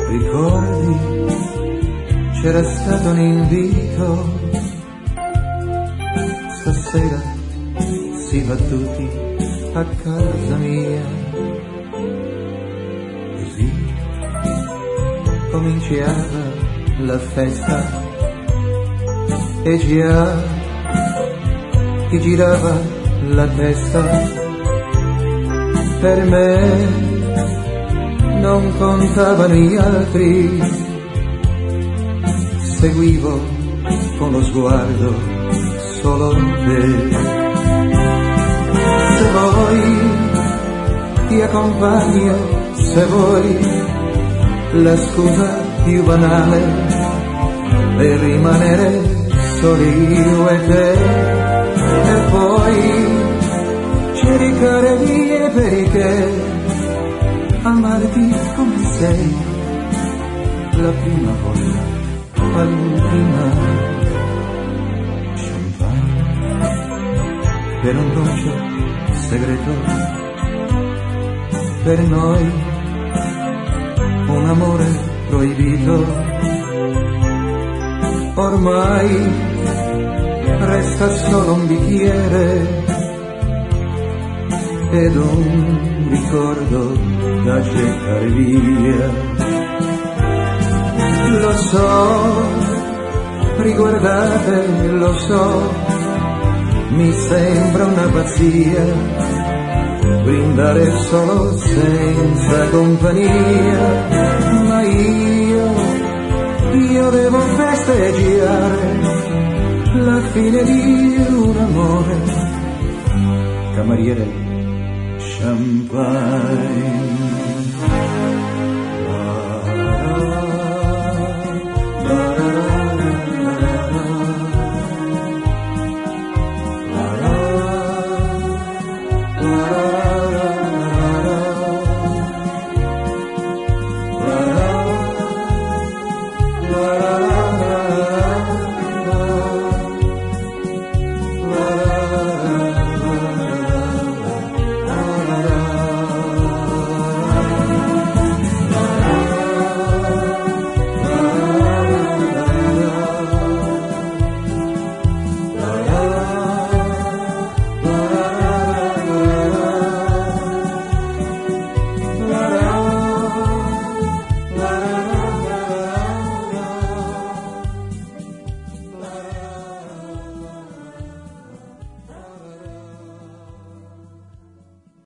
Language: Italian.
Ricordi, c'era stato un invito, stasera si va tutti a casa mia. Così cominciava la festa e già ti girava la testa. Per me non contavano gli altri, seguivo con lo sguardo solo te. Se vuoi ti accompagno, se vuoi la scusa più banale per rimanere soli io e te. E poi cercare vie perché amarti come sei, la prima volta all'ultima. Champagne per un dolce segreto, per noi un amore proibito. Ormai resta solo un bicchiere ed un ricordo da gettare via. Lo so, riguardate, lo so, mi sembra una pazzia brindare solo senza compagnia, ma io devo festeggiare la fine di un amore. Cameriere, champagne.